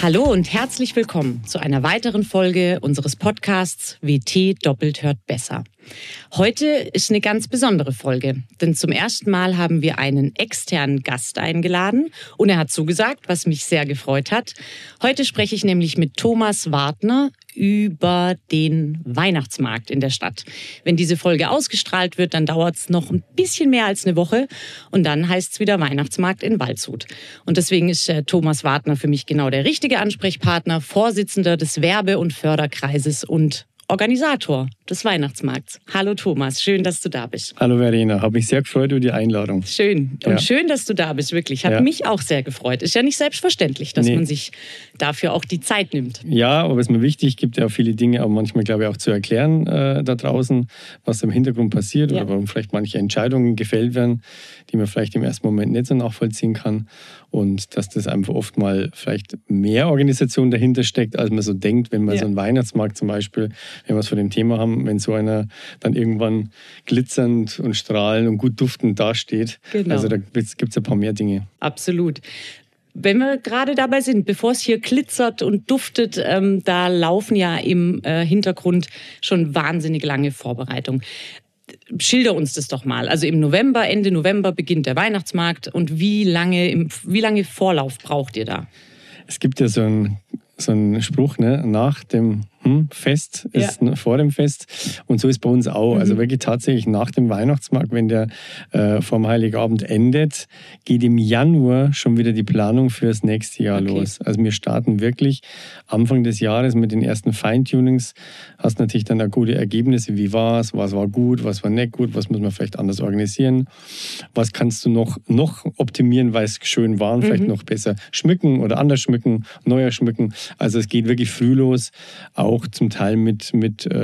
Hallo und herzlich willkommen zu einer weiteren Folge unseres Podcasts WT doppelt hört besser. Heute ist eine ganz besondere Folge, denn zum ersten Mal haben wir einen externen Gast eingeladen und er hat zugesagt, was mich sehr gefreut hat. Heute spreche ich nämlich mit Thomas Wartner über den Weihnachtsmarkt in der Stadt. Wenn diese Folge ausgestrahlt wird, dann dauert es noch ein bisschen mehr als eine Woche und dann heißt es wieder Weihnachtsmarkt in Waldshut. Und deswegen ist Thomas Wartner für mich genau der richtige Ansprechpartner, Vorsitzender des Werbe- und Förderkreises und Organisator des Weihnachtsmarkts. Hallo Thomas, schön, dass du da bist. Hallo Verena, habe mich sehr gefreut über die Einladung. Schön. Und schön, dass du da bist, wirklich. Hat mich auch sehr gefreut. Ist ja nicht selbstverständlich, dass man sich dafür auch die Zeit nimmt. Ja, aber es ist mir wichtig, gibt ja auch viele Dinge, aber manchmal glaube ich auch zu erklären da draußen, was im Hintergrund passiert oder warum vielleicht manche Entscheidungen gefällt werden, die man vielleicht im ersten Moment nicht so nachvollziehen kann. Und dass das einfach oft mal vielleicht mehr Organisation dahinter steckt, als man so denkt, wenn man so einen Weihnachtsmarkt zum Beispiel, wenn wir es von dem Thema haben, wenn so einer dann irgendwann glitzernd und strahlend und gut duftend dasteht. Genau. Also da gibt es ein paar mehr Dinge. Absolut. Wenn wir gerade dabei sind, bevor es hier glitzert und duftet, da laufen ja im Hintergrund schon wahnsinnig lange Vorbereitungen. Schilder uns das doch mal. Also im November, Ende November beginnt der Weihnachtsmarkt und wie lange Vorlauf braucht ihr da? Es gibt ja so einen Spruch, ne? Nach dem Fest ist vor dem Fest. Und so ist bei uns auch. Also wirklich tatsächlich nach dem Weihnachtsmarkt, wenn der vorm Heiligabend endet, geht im Januar schon wieder die Planung für das nächste Jahr los. Also wir starten wirklich Anfang des Jahres mit den ersten Feintunings. Hast natürlich dann auch gute Ergebnisse. Wie war es? Was war gut? Was war nicht gut? Was muss man vielleicht anders organisieren? Was kannst du noch optimieren, weil es schön war und vielleicht noch besser schmücken oder anders schmücken, neuer schmücken. Also es geht wirklich früh los. Auch zum Teil mit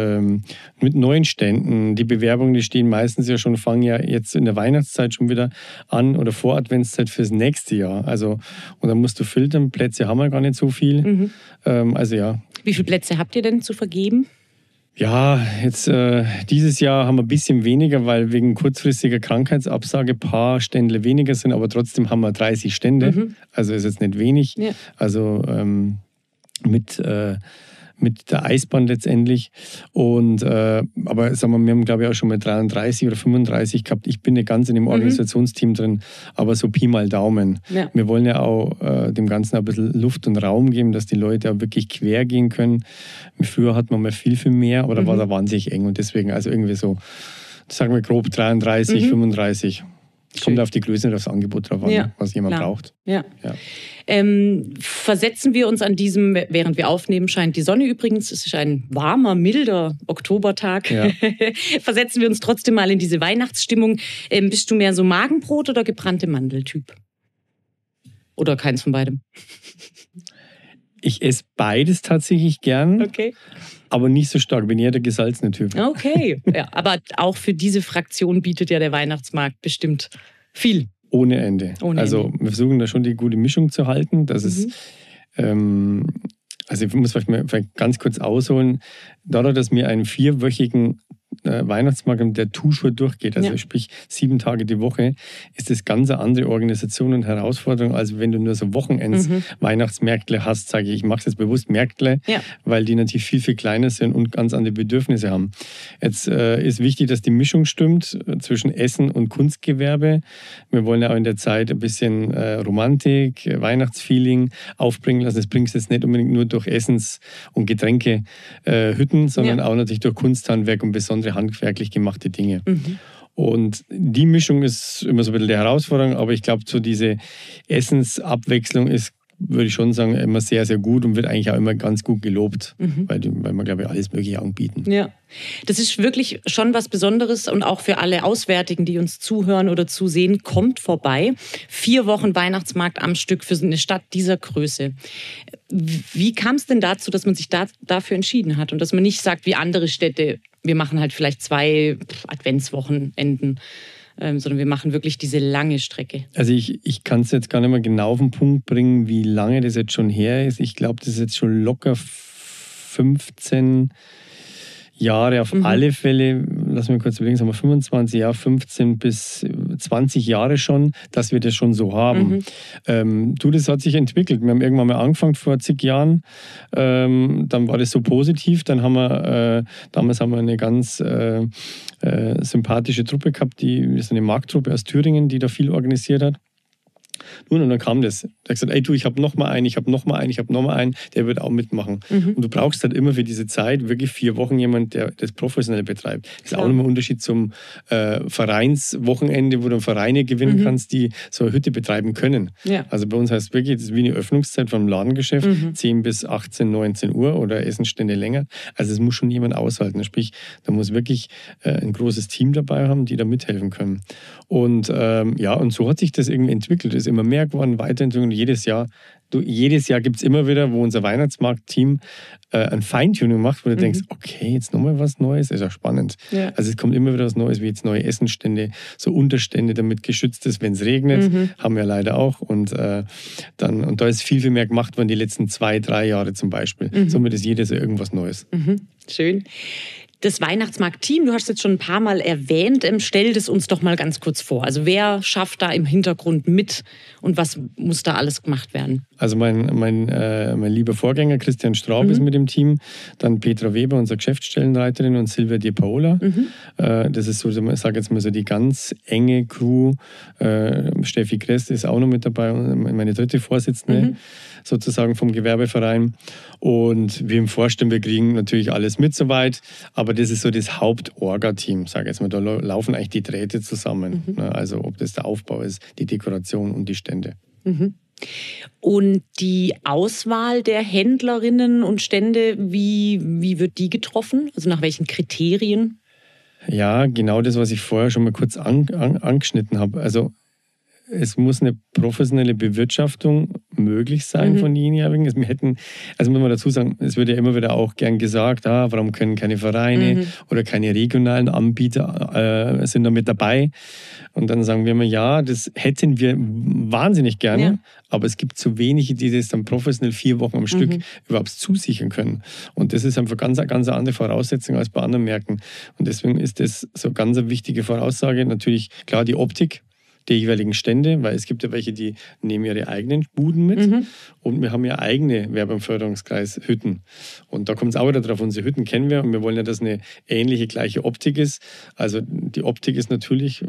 neuen Ständen. Die Bewerbungen, die stehen meistens ja schon, fangen ja jetzt in der Weihnachtszeit schon wieder an oder vor Adventszeit fürs nächste Jahr. Also, und dann musst du filtern, Plätze haben wir gar nicht so viel. Wie viele Plätze habt ihr denn zu vergeben? Ja, jetzt dieses Jahr haben wir ein bisschen weniger, weil wegen kurzfristiger Krankheitsabsage ein paar Ständle weniger sind, aber trotzdem haben wir 30 Stände. Also ist jetzt nicht wenig. Ja. Also mit der Eisbahn letztendlich. Und, aber sagen wir haben, glaube ich, auch schon mal 33 oder 35 gehabt. Ich bin nicht ganz in dem Organisationsteam drin, aber so Pi mal Daumen. Ja. Wir wollen ja auch dem Ganzen ein bisschen Luft und Raum geben, dass die Leute auch wirklich quer gehen können. Früher hat man mal viel mehr, aber da war da wahnsinnig eng. Und deswegen, also irgendwie so, sagen wir grob 33, 35. Kommt auf die Größe und aufs Angebot drauf an, was jemand braucht. Ja. Versetzen wir uns an diesem, während wir aufnehmen, scheint die Sonne übrigens, es ist ein warmer, milder Oktobertag. Ja. Versetzen wir uns trotzdem mal in diese Weihnachtsstimmung. Bist du mehr so Magenbrot oder gebrannte Mandeltyp? Oder keins von beidem? Ich esse beides tatsächlich gern. Okay. Aber nicht so stark, bin eher der gesalzene Typ. Okay, ja, aber auch für diese Fraktion bietet ja der Weihnachtsmarkt bestimmt viel. Ohne Ende. Wir versuchen da schon die gute Mischung zu halten. Das ist, also ich muss vielleicht ganz kurz ausholen. Dadurch, dass wir einen 4-wöchigen Weihnachtsmarkt, der Tour durchgeht, also sprich 7 Tage die Woche, ist das ganz eine andere Organisation und Herausforderung, als wenn du nur so Wochenends-Weihnachtsmärktle hast, sage ich mache es jetzt bewusst Märktle, weil die natürlich viel, viel kleiner sind und ganz andere Bedürfnisse haben. Jetzt ist wichtig, dass die Mischung stimmt zwischen Essen und Kunstgewerbe. Wir wollen ja auch in der Zeit ein bisschen Romantik, Weihnachtsfeeling aufbringen lassen. Das bringst du jetzt nicht unbedingt nur durch Essens- und Getränke Hütten, sondern auch natürlich durch Kunsthandwerk und besondere handwerklich gemachte Dinge. Und die Mischung ist immer so ein bisschen die Herausforderung, aber ich glaube, so diese Essensabwechslung ist, würde ich schon sagen, immer sehr, sehr gut und wird eigentlich auch immer ganz gut gelobt, weil wir, glaube ich, alles Mögliche anbieten. Ja, das ist wirklich schon was Besonderes und auch für alle Auswärtigen, die uns zuhören oder zusehen, kommt vorbei. 4 Wochen Weihnachtsmarkt am Stück für eine Stadt dieser Größe. Wie kam es denn dazu, dass man sich dafür entschieden hat und dass man nicht sagt, wie andere Städte, wir machen halt vielleicht 2 Adventswochenenden, sondern wir machen wirklich diese lange Strecke. Also ich kann es jetzt gar nicht mehr genau auf den Punkt bringen, wie lange das jetzt schon her ist. Ich glaube, das ist jetzt schon locker 15 Jahre auf alle Fälle. Lass mich kurz überlegen, sagen wir 25 Jahre, 15 bis 20 Jahre schon, dass wir das schon so haben. Das hat sich entwickelt. Wir haben irgendwann mal angefangen vor zig Jahren. Dann war das so positiv. Dann haben wir, damals haben wir eine ganz sympathische Truppe gehabt, die ist eine Markttruppe aus Thüringen, die da viel organisiert hat. Nun, und dann kam das. Er hat gesagt, ey du, ich habe noch mal einen, der wird auch mitmachen. Und du brauchst halt immer für diese Zeit wirklich 4 Wochen jemand, der das professionell betreibt. Das ist auch nochmal ein Unterschied zum Vereinswochenende, wo du Vereine gewinnen kannst, die so eine Hütte betreiben können. Ja. Also bei uns heißt es wirklich, das ist wie eine Öffnungszeit vom Ladengeschäft, 10 bis 18, 19 Uhr oder Essenstände länger. Also es muss schon jemand aushalten. Sprich, da muss wirklich ein großes Team dabei haben, die da mithelfen können. Und und so hat sich das irgendwie entwickelt. Es ist immer mehr geworden, Weiterentwicklung. Jedes Jahr gibt es immer wieder, wo unser Weihnachtsmarkt-Team ein Feintuning macht, wo du denkst, okay, jetzt nochmal was Neues, ist ja spannend. Ja. Also es kommt immer wieder was Neues, wie jetzt neue Essenstände, so Unterstände, damit geschützt ist, wenn es regnet, haben wir leider auch. Und da ist viel mehr gemacht worden die letzten 2, 3 Jahre zum Beispiel. Somit ist jedes Jahr irgendwas Neues. Schön. Das Weihnachtsmarkt-Team, du hast es jetzt schon ein paar Mal erwähnt, stell das uns doch mal ganz kurz vor. Also wer schafft da im Hintergrund mit und was muss da alles gemacht werden? Also mein lieber Vorgänger Christian Straub ist mit dem Team, dann Petra Weber, unsere Geschäftsstellenleiterin, und Silvia Di Paola. Das ist so, ich sage jetzt mal so die ganz enge Crew. Steffi Krest ist auch noch mit dabei, meine dritte Vorsitzende sozusagen vom Gewerbeverein. Und wir im Vorstand, wir kriegen natürlich alles mit soweit, aber das ist so das Haupt-Orga-Team, sage ich jetzt mal. Da laufen eigentlich die Drähte zusammen. Also ob das der Aufbau ist, die Dekoration und die Stände. Und die Auswahl der Händlerinnen und Stände, wie wird die getroffen? Also nach welchen Kriterien? Ja, genau das, was ich vorher schon mal kurz angeschnitten habe. Also es muss eine professionelle Bewirtschaftung möglich sein von denjenigen. Also muss man dazu sagen, es wird ja immer wieder auch gern gesagt, warum können keine Vereine oder keine regionalen Anbieter sind da mit dabei? Und dann sagen wir immer, ja, das hätten wir wahnsinnig gerne, aber es gibt zu wenige, die das dann professionell 4 Wochen am Stück überhaupt zusichern können. Und das ist einfach ganz andere Voraussetzung als bei anderen Märkten. Und deswegen ist das so ganz eine wichtige Voraussage. Natürlich, klar, die Optik der jeweiligen Stände, weil es gibt ja welche, die nehmen ihre eigenen Buden mit und wir haben ja eigene Werbe- und Förderungskreis Hütten. Und da kommt es auch wieder drauf, unsere Hütten kennen wir und wir wollen ja, dass eine ähnliche, gleiche Optik ist. Also die Optik ist natürlich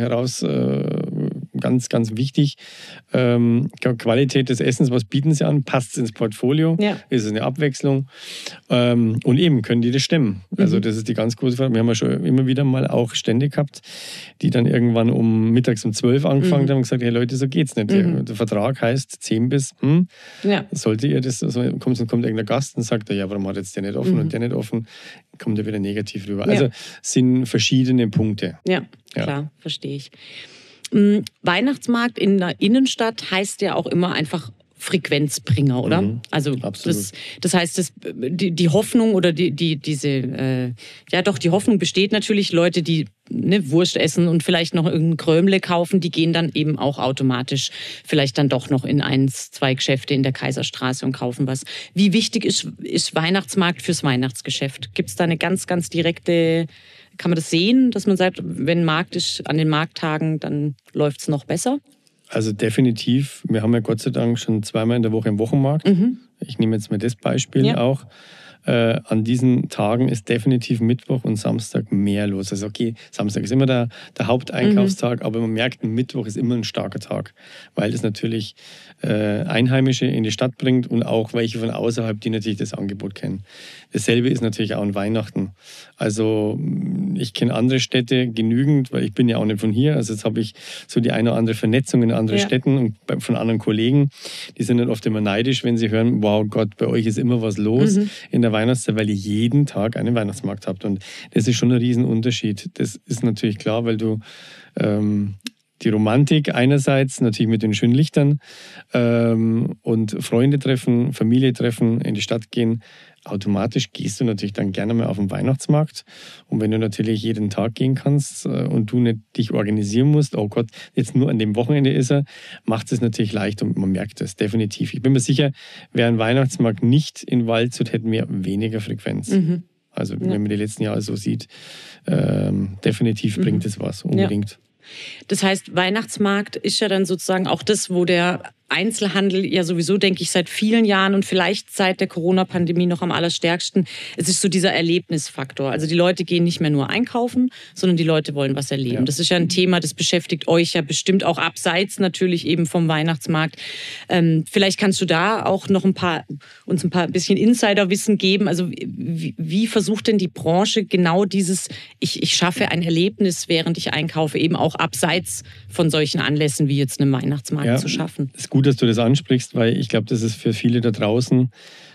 ganz, ganz wichtig. Qualität des Essens, was bieten sie an? Passt es ins Portfolio? Ja. Ist es eine Abwechslung? Und eben, können die das stemmen? Also das ist die ganz große Frage. Wir haben ja schon immer wieder mal auch Stände gehabt, die dann irgendwann mittags um 12 angefangen haben und gesagt, hey Leute, so geht's nicht. Der Vertrag heißt 10 bis, sollte ihr das, also kommt irgendein Gast und sagt, ja, warum hat jetzt der nicht offen und der nicht offen, kommt er wieder negativ rüber. Also sind verschiedene Punkte. Ja, klar, verstehe ich. Weihnachtsmarkt in der Innenstadt heißt ja auch immer einfach Frequenzbringer, oder? Also das heißt, die Hoffnung oder die Hoffnung besteht natürlich, Leute, die Wurst essen und vielleicht noch irgendein Krömle kaufen, die gehen dann eben auch automatisch vielleicht dann doch noch in 1, 2 Geschäfte in der Kaiserstraße und kaufen was. Wie wichtig ist Weihnachtsmarkt fürs Weihnachtsgeschäft? Gibt es da eine ganz, ganz direkte, kann man das sehen, dass man sagt, wenn Markt ist an den Markttagen, dann läuft es noch besser? Also definitiv. Wir haben ja Gott sei Dank schon 2-mal in der Woche einen Wochenmarkt. Ich nehme jetzt mal das Beispiel auch. An diesen Tagen ist definitiv Mittwoch und Samstag mehr los. Also okay, Samstag ist immer der Haupteinkaufstag, aber man merkt, Mittwoch ist immer ein starker Tag, weil es natürlich Einheimische in die Stadt bringt und auch welche von außerhalb, die natürlich das Angebot kennen. Dasselbe ist natürlich auch an Weihnachten. Also ich kenne andere Städte genügend, weil ich bin ja auch nicht von hier. Also jetzt habe ich so die eine oder andere Vernetzung in anderen Städten und von anderen Kollegen. Die sind dann oft immer neidisch, wenn sie hören, wow Gott, bei euch ist immer was los in der Weihnachtszeit, weil ihr jeden Tag einen Weihnachtsmarkt habt. Und das ist schon ein Riesenunterschied. Das ist natürlich klar, weil du die Romantik einerseits natürlich mit den schönen Lichtern und Freunde treffen, Familie treffen, in die Stadt gehen. Automatisch gehst du natürlich dann gerne mal auf den Weihnachtsmarkt. Und wenn du natürlich jeden Tag gehen kannst und du nicht dich organisieren musst, oh Gott, jetzt nur an dem Wochenende ist er, macht es natürlich leicht und man merkt es definitiv. Ich bin mir sicher, wäre ein Weihnachtsmarkt nicht in Waldshut, hätten wir weniger Frequenz. Also wenn man die letzten Jahre so sieht, definitiv bringt es was, unbedingt. Ja. Das heißt, Weihnachtsmarkt ist ja dann sozusagen auch das, wo der Einzelhandel ja sowieso, denke ich, seit vielen Jahren und vielleicht seit der Corona-Pandemie noch am allerstärksten. Es ist so dieser Erlebnisfaktor. Also die Leute gehen nicht mehr nur einkaufen, sondern die Leute wollen was erleben. Ja. Das ist ja ein Thema, das beschäftigt euch ja bestimmt auch abseits natürlich eben vom Weihnachtsmarkt. Vielleicht kannst du da auch noch uns ein bisschen Insiderwissen geben. Also wie versucht denn die Branche genau dieses, ich schaffe ein Erlebnis, während ich einkaufe, eben auch abseits von solchen Anlässen wie jetzt einem Weihnachtsmarkt zu schaffen? Es ist gut, dass du das ansprichst, weil ich glaube, das ist für viele da draußen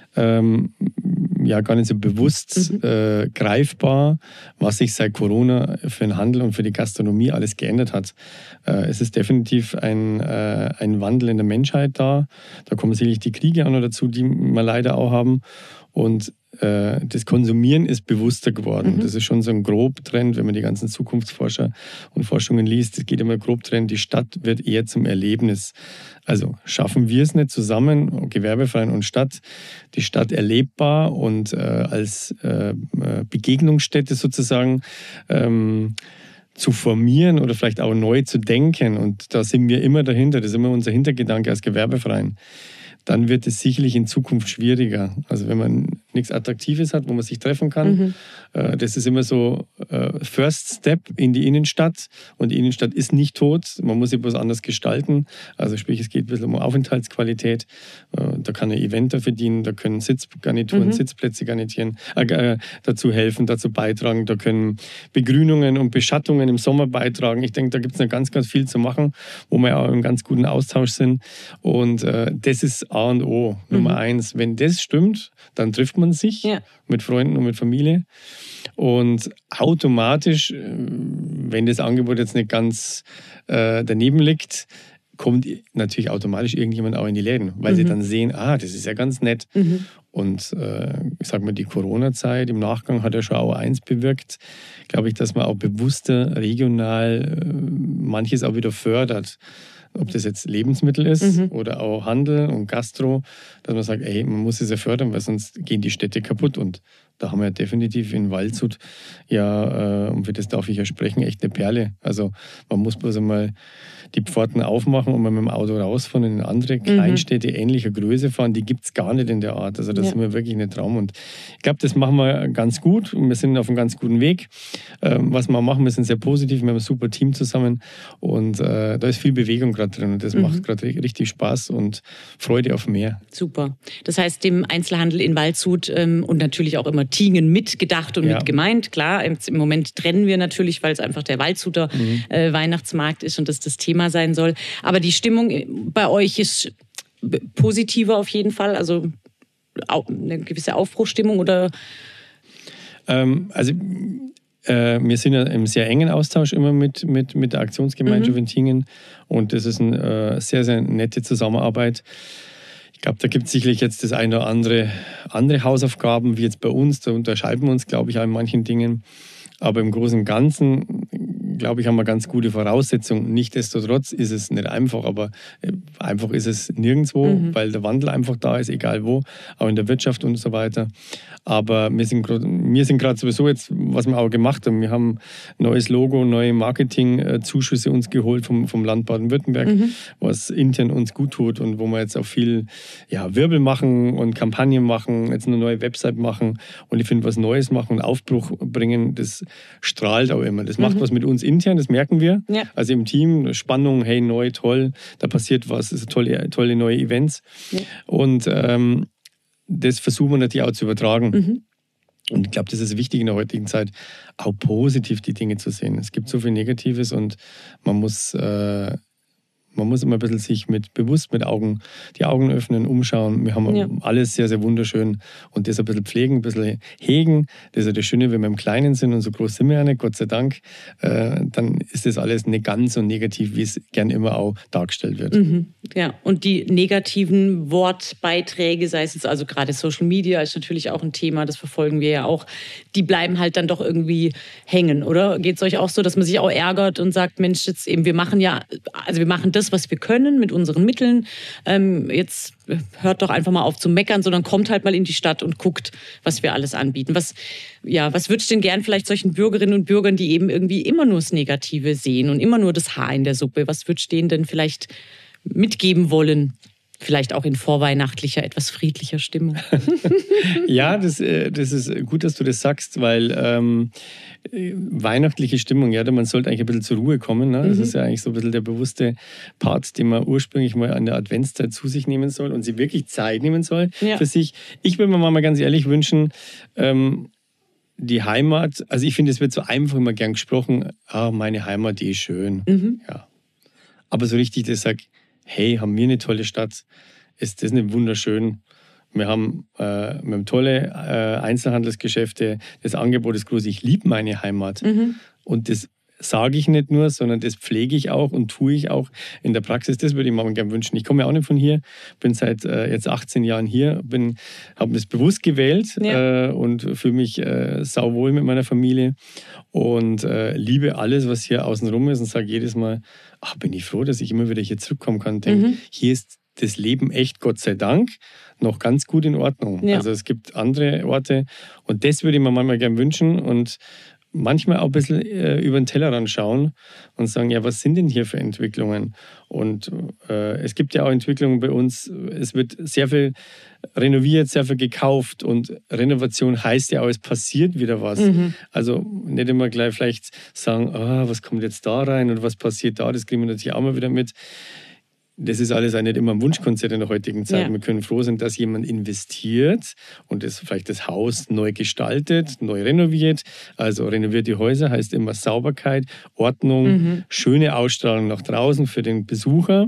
gar nicht so bewusst greifbar, was sich seit Corona für den Handel und für die Gastronomie alles geändert hat. Es ist definitiv ein Wandel in der Menschheit da. Da kommen sicherlich die Kriege auch noch dazu, die wir leider auch haben. Und das Konsumieren ist bewusster geworden. Das ist schon so ein Grobtrend, wenn man die ganzen Zukunftsforscher und Forschungen liest. Es geht immer Grobtrend, die Stadt wird eher zum Erlebnis. Also schaffen wir es nicht zusammen, Gewerbeverein und Stadt, die Stadt erlebbar und als Begegnungsstätte sozusagen zu formieren oder vielleicht auch neu zu denken. Und da sind wir immer dahinter, das ist immer unser Hintergedanke als Gewerbeverein. Dann wird es sicherlich in Zukunft schwieriger. Also wenn man nichts Attraktives hat, wo man sich treffen kann, das ist immer so First Step in die Innenstadt. Und die Innenstadt ist nicht tot, man muss sie bloß anders gestalten. Also sprich, es geht ein bisschen um Aufenthaltsqualität. Da kann ein Event dafür dienen, da können Sitzgarnituren, Sitzplätze garnitieren, dazu helfen, dazu beitragen. Da können Begrünungen und Beschattungen im Sommer beitragen. Ich denke, da gibt es noch ganz, ganz viel zu machen, wo wir auch im ganz guten Austausch sind. Und das ist A und O, Nummer 1. Wenn das stimmt, dann trifft man sich mit Freunden und mit Familie. Und automatisch, wenn das Angebot jetzt nicht ganz daneben liegt, kommt natürlich automatisch irgendjemand auch in die Läden, weil sie dann sehen, das ist ja ganz nett. Und ich sage mal, die Corona-Zeit im Nachgang hat ja schon auch eins bewirkt, glaube ich, dass man auch bewusster regional manches auch wieder fördert. Ob das jetzt Lebensmittel ist oder auch Handel und Gastro, dass man sagt, man muss es ja fördern, weil sonst gehen die Städte kaputt. Und da haben wir definitiv in Waldshut und für das darf ich ja sprechen, echt eine Perle. Also man muss bloß einmal die Pforten aufmachen und mal mit dem Auto rausfahren und in andere Kleinstädte ähnlicher Größe fahren, die gibt es gar nicht in der Art. Also das ist mir wirklich ein Traum. Und ich glaube, das machen wir ganz gut und wir sind auf einem ganz guten Weg. Was wir machen, wir sind sehr positiv, wir haben ein super Team zusammen und da ist viel Bewegung gerade drin und das macht gerade richtig Spaß und Freude auf mehr. Super. Das heißt, dem Einzelhandel in Waldshut und natürlich auch immer Tingen mitgedacht und mit gemeint. Klar, im Moment trennen wir natürlich, weil es einfach der Waldshuter Weihnachtsmarkt ist und das Thema sein soll. Aber die Stimmung bei euch ist positiver auf jeden Fall, also eine gewisse Aufbruchsstimmung oder? Wir sind ja im sehr engen Austausch immer mit der Aktionsgemeinschaft in Tingen und das ist eine sehr, sehr nette Zusammenarbeit. Ich glaube, da gibt es sicherlich jetzt das eine oder andere Hausaufgaben, wie jetzt bei uns. Da unterscheiden wir uns, glaube ich, auch in manchen Dingen. Aber im Großen und Ganzen, glaube ich, haben wir ganz gute Voraussetzungen. Nichtsdestotrotz ist es nicht einfach, aber einfach ist es nirgendwo, weil der Wandel einfach da ist, egal wo, auch in der Wirtschaft und so weiter. Aber wir sind gerade sowieso jetzt, was wir auch gemacht haben, wir haben neues Logo, neue Marketing-Zuschüsse uns geholt vom Land Baden-Württemberg, was intern uns gut tut und wo wir jetzt auch viel Wirbel machen und Kampagnen machen, jetzt eine neue Website machen und ich finde, was Neues machen und Aufbruch bringen, das strahlt auch immer. Das macht was mit uns intern, das merken wir. Ja. Also im Team, Spannung, hey, neu, toll, da passiert was, das sind tolle neue Events. Ja. Und das versuchen wir natürlich auch zu übertragen. Und ich glaube, das ist wichtig in der heutigen Zeit, auch positiv die Dinge zu sehen. Es gibt so viel Negatives und man muss immer ein bisschen sich bewusst die Augen öffnen, umschauen. Wir haben alles sehr, sehr wunderschön und das ein bisschen pflegen, ein bisschen hegen. Das ist ja das Schöne, wenn wir im Kleinen sind und so groß sind wir ja nicht, Gott sei Dank, dann ist das alles nicht ganz so negativ, wie es gern immer auch dargestellt wird. Ja, und die negativen Wortbeiträge, sei es jetzt also gerade Social Media, ist natürlich auch ein Thema, das verfolgen wir ja auch, die bleiben halt dann doch irgendwie hängen, oder? Geht es euch auch so, dass man sich auch ärgert und sagt, Mensch, jetzt eben, wir machen das das, was wir können mit unseren Mitteln. Jetzt hört doch einfach mal auf zu meckern, sondern kommt halt mal in die Stadt und guckt, was wir alles anbieten. Was würdest du denn gern vielleicht solchen Bürgerinnen und Bürgern, die eben irgendwie immer nur das Negative sehen und immer nur das Haar in der Suppe, was würdest du denen denn vielleicht mitgeben wollen? Vielleicht auch in vorweihnachtlicher, etwas friedlicher Stimmung. Ja, das ist gut, dass du das sagst, weil weihnachtliche Stimmung, ja, man sollte eigentlich ein bisschen zur Ruhe kommen. Ne? Das ist ja eigentlich so ein bisschen der bewusste Part, den man ursprünglich mal an der Adventszeit zu sich nehmen soll und sie wirklich Zeit nehmen soll für sich. Ich würde mir mal ganz ehrlich wünschen, die Heimat, also ich finde, es wird so einfach immer gern gesprochen, meine Heimat, die ist schön. Ja. Aber so richtig, dass ich sage, hey, haben wir eine tolle Stadt, ist das nicht wunderschön? Wir haben tolle Einzelhandelsgeschäfte, das Angebot ist groß, ich liebe meine Heimat. Und das sage ich nicht nur, sondern das pflege ich auch und tue ich auch in der Praxis. Das würde ich mir gerne wünschen. Ich komme ja auch nicht von hier, bin seit jetzt 18 Jahren hier, habe das bewusst gewählt und fühle mich sauwohl mit meiner Familie und liebe alles, was hier außenrum ist und sage jedes Mal, bin ich froh, dass ich immer wieder hier zurückkommen kann und denke, hier ist das Leben echt, Gott sei Dank, noch ganz gut in Ordnung. Ja. Also es gibt andere Orte und das würde ich mir manchmal gerne wünschen und manchmal auch ein bisschen über den Tellerrand schauen und sagen, ja, was sind denn hier für Entwicklungen? Und es gibt ja auch Entwicklungen bei uns, es wird sehr viel renoviert, sehr viel gekauft und Renovation heißt ja auch, es passiert wieder was. Also nicht immer gleich vielleicht sagen, was kommt jetzt da rein und was passiert da, das kriegen wir natürlich auch mal wieder mit. Das ist alles auch nicht immer ein Wunschkonzert in der heutigen Zeit. Ja. Wir können froh sein, dass jemand investiert und vielleicht das Haus neu gestaltet, neu renoviert. Also renovierte Häuser heißt immer Sauberkeit, Ordnung, schöne Ausstrahlung nach draußen für den Besucher.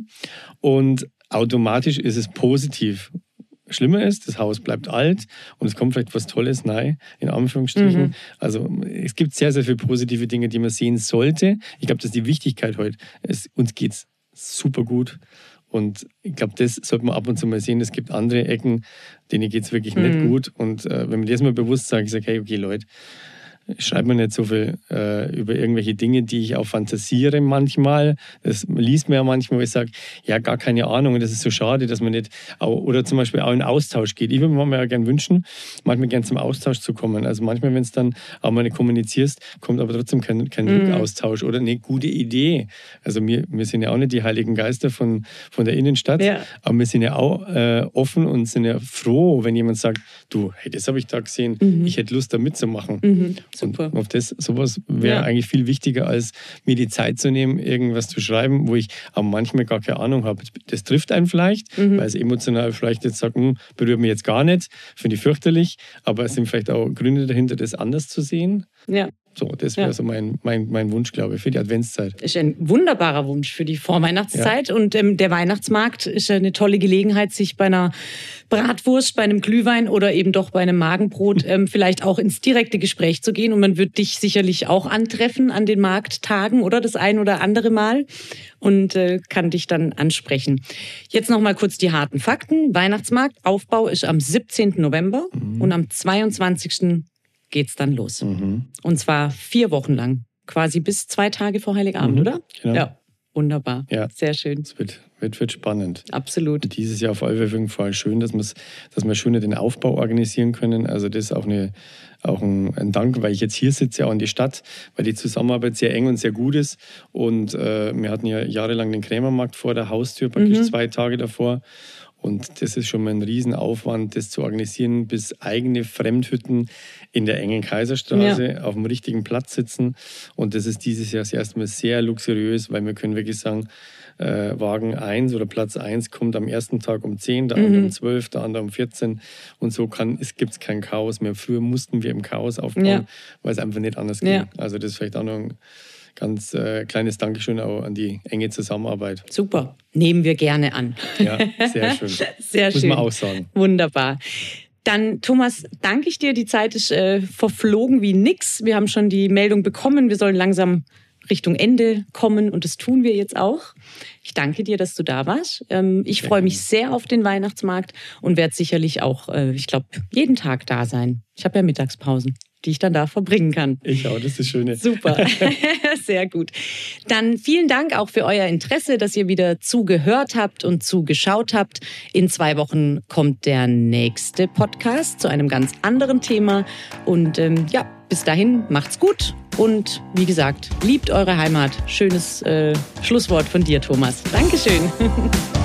Und automatisch ist es positiv. Schlimmer ist, das Haus bleibt alt und es kommt vielleicht was Tolles rein, in Anführungsstrichen. Also es gibt sehr, sehr viele positive Dinge, die man sehen sollte. Ich glaube, das ist die Wichtigkeit heute. Uns geht's super gut. Und ich glaube, das sollte man ab und zu mal sehen. Es gibt andere Ecken, denen geht es wirklich nicht gut. Und wenn man das mal bewusst sagt, ich sage, hey, okay, Leute, schreibt mir nicht so viel über irgendwelche Dinge, die ich auch fantasiere manchmal. Das liest man ja manchmal, wo ich sage, ja, gar keine Ahnung. Und das ist so schade, dass man nicht, oder zum Beispiel auch in Austausch geht. Ich würde mir ja gerne wünschen, manchmal gerne zum Austausch zu kommen. Also manchmal, wenn es dann auch mal nicht kommunizierst, kommt aber trotzdem kein Rückaustausch oder eine gute Idee. Also wir sind ja auch nicht die Heiligen Geister von der Innenstadt, aber wir sind ja auch offen und sind ja froh, wenn jemand sagt, du, hey, das habe ich da gesehen, ich hätte Lust, da mitzumachen. Super. Und auf sowas wäre eigentlich viel wichtiger, als mir die Zeit zu nehmen, irgendwas zu schreiben, wo ich auch manchmal gar keine Ahnung habe. Das trifft einen vielleicht, weil es emotional vielleicht jetzt sagt, berührt mich jetzt gar nicht, finde ich fürchterlich, aber es sind vielleicht auch Gründe dahinter, das anders zu sehen. Ja. So, das wäre so mein Wunsch, glaube ich, für die Adventszeit. Ist ein wunderbarer Wunsch für die Vorweihnachtszeit. Ja. Und der Weihnachtsmarkt ist eine tolle Gelegenheit, sich bei einer Bratwurst, bei einem Glühwein oder eben doch bei einem Magenbrot vielleicht auch ins direkte Gespräch zu gehen. Und man wird dich sicherlich auch antreffen an den Markttagen oder das ein oder andere Mal und kann dich dann ansprechen. Jetzt noch mal kurz die harten Fakten. Weihnachtsmarkt, Aufbau ist am 17. November und am 22. geht's dann los. Und zwar 4 Wochen lang. Quasi bis 2 Tage vor Heiligabend, oder? Genau. Ja, wunderbar. Ja. Sehr schön. Es wird spannend. Absolut. Und dieses Jahr auf alle Fälle schön, dass wir schön den Aufbau organisieren können. Also das ist auch ein Dank, weil ich jetzt hier sitze, auch in die Stadt, weil die Zusammenarbeit sehr eng und sehr gut ist. Und wir hatten ja jahrelang den Krämermarkt vor der Haustür, praktisch 2 Tage davor. Und das ist schon mal ein Riesenaufwand, das zu organisieren, bis eigene Fremdhütten in der engen Kaiserstraße auf dem richtigen Platz sitzen. Und das ist dieses Jahr erst mal sehr luxuriös, weil wir können wirklich sagen, Wagen 1 oder Platz 1 kommt am ersten Tag um 10, der andere um 12, der andere um 14. Und so gibt es kein Chaos mehr. Früher mussten wir im Chaos aufbauen, weil es einfach nicht anders ging. Also das ist vielleicht auch noch ein ganz kleines Dankeschön auch an die enge Zusammenarbeit. Super, nehmen wir gerne an. Ja, sehr schön. Sehr schön. Muss man auch sagen. Wunderbar. Dann, Thomas, danke ich dir. Die Zeit ist verflogen wie nix. Wir haben schon die Meldung bekommen, wir sollen langsam Richtung Ende kommen und das tun wir jetzt auch. Ich danke dir, dass du da warst. Ich freue mich sehr auf den Weihnachtsmarkt und werde sicherlich auch, ich glaube, jeden Tag da sein. Ich habe ja Mittagspausen. die ich dann da verbringen kann. Ich auch, das ist das Schöne. Super, sehr gut. Dann vielen Dank auch für euer Interesse, dass ihr wieder zugehört habt und zugeschaut habt. In 2 Wochen kommt der nächste Podcast zu einem ganz anderen Thema. Und bis dahin macht's gut. Und wie gesagt, liebt eure Heimat. Schönes Schlusswort von dir, Thomas. Dankeschön.